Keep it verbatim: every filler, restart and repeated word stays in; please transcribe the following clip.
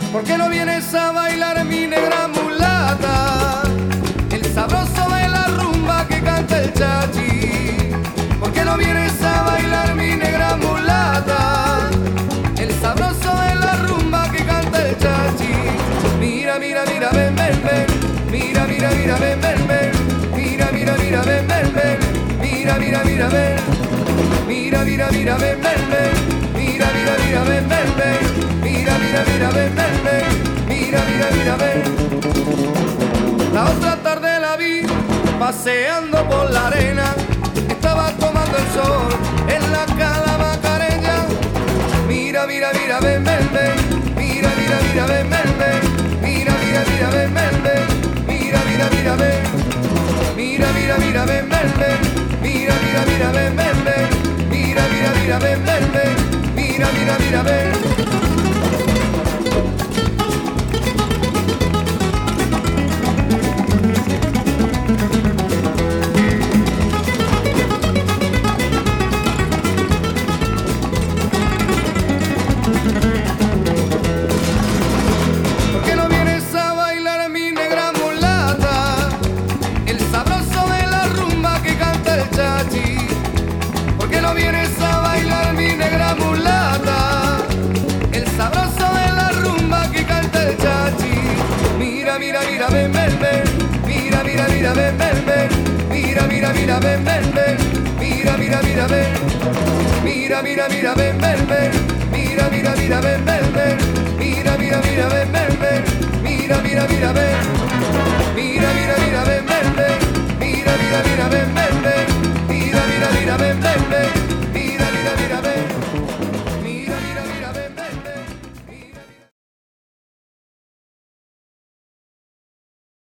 ¿Por qué no vienes a bailar mi negra mulata? El sabroso de la rumba que canta el chachi. ¿Por qué no vienes a bailar mi negra mulata? El sabroso de la rumba que canta el chachi. Mira, mira, mira, ven, ven, ven. Mira, mira, mira, ven, ven, ven. Mira, mira, mira, ven, ven, ven. Mira, mira, mira, ven. Mira, mira, mira, ven, ven, ven. Mira, mira, mira, ven, ven, ven. Mira, mira, mira, ven, ven, ven. Mira, mira, mira, ven. La otra tarde la vi paseando por la arena. Estaba tomando el sol en la cala Macarena. Mira, mira, mira, ven, ven, ven. Mira, mira, mira, ven, ven, ven. Mira, mira, mira, ven, ven, ven. Mira, mira, mira, ven. Mira, mira, mira, ven, ven, ven. Mira, mira, mira, ven, ven, ven. Mira, mira, mira, ven, ven, ven. Mira, mira, mira, ven. Mira, mira, ven, ven, ven. Mira, mira, mira, ven, ven, ven. Mira, mira, mira, ven, ven, ven. Mira, mira, mira, ven. Mira, mira, mira, ven, ven, ven. Mira, mira, mira, ven.